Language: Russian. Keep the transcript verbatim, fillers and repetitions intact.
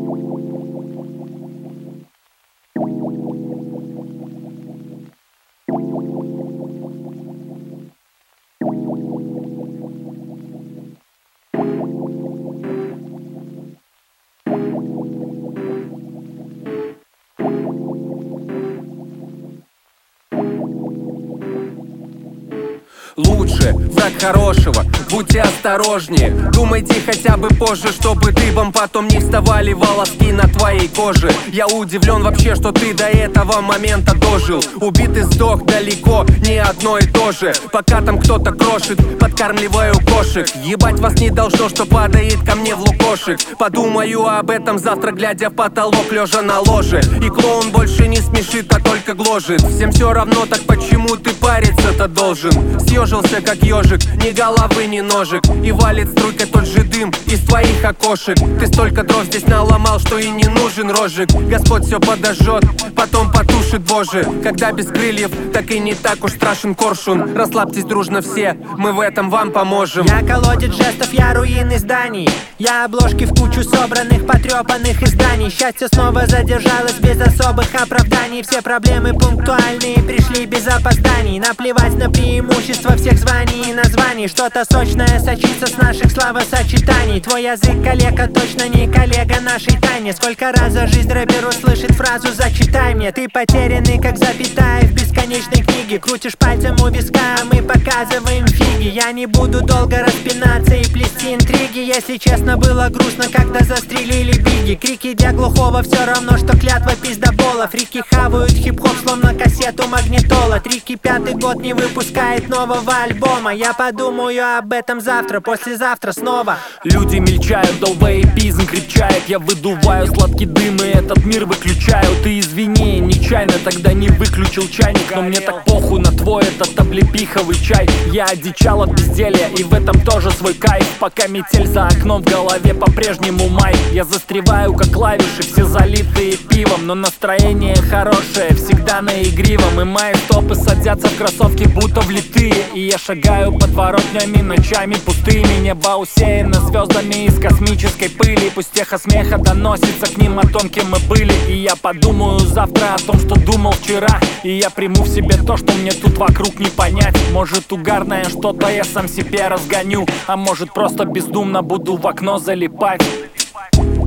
Лучше враг хорошего, будьте осторожнее. Думайте хотя бы позже, чтобы дыбом потом не вставали волоски на твоей коже. Я удивлен вообще, что ты до этого момента дожил. Убит и сдох далеко, не одно и то же. Пока там кто-то крошит, подкармливаю кошек. Ебать вас не должно, что падает ко мне в лукошек. Подумаю об этом завтра, глядя в потолок, лежа на ложе. И клоун больше не смешит, а только гложет. Всем все равно, так почему ты париться-то должен? Съежился как ежик, ни головы, ни ножек. И валит струйкой тот же дым из твоих окошек. Ты столько дров здесь наломал, что и не нужен рожек. Господь все подожжет, потом потушит, боже. Когда без крыльев, так и не так уж страшен коршун. Расслабьтесь дружно все, мы в этом вам поможем. Я колодец жестов, я руины зданий. Я обложки в кучу собранных, потрепанных изданий. Счастье снова задержалось без особых оправданий. Все проблемы пунктуальные пришли без опозданий. Наплевать на преимущество всех званий и названий. Что-то сочное сочится с наших словосочетаний. Твой язык, коллега, точно не коллега нашей тайне. Сколько раз за жизнь рэпер услышит фразу «зачитай мне». Ты потерянный, как запятая в бесконечной книге. Крутишь пальцем у виска, а мы показываем фиги. Я не буду долго распинаться и плести интриги. Если честно, было грустно, когда застрелили Биги. Крики для глухого все равно, что клятва пиздобола. Фрики хавают хип-хоп, словно кассету магнитола. Трики пятый год не выпускает нового альбома. Я подумаю об этом завтра, послезавтра снова. Люди мельчают, долбоэпизм крепчает. Я выдуваю сладкий дым и этот мир выключаю. Ты извини, нечаянно тогда не выключил чайник. Но мне так похуй на твой этот облепиховый чай. Я одичал от безделья и в этом тоже свой кайф. Пока метель за окном, в голове по-прежнему май. Я застреваю как клавиши, все залитые пивом. Но настроение хорошее, всегда на игривом. И мои стопы садятся в кроссовки, будто влитые. И я шагаю подворотнями, ночами пустыми. Небо усеяно звездами из космической пыли. Пусть эхо смеха доносится к ним, о том, кем мы были. И я подумаю завтра о том, что думал вчера. И я приму в себе то, что мне тут вокруг не понять. Может угарное что-то я сам себе разгоню, а может просто бездумно буду в окно залипать.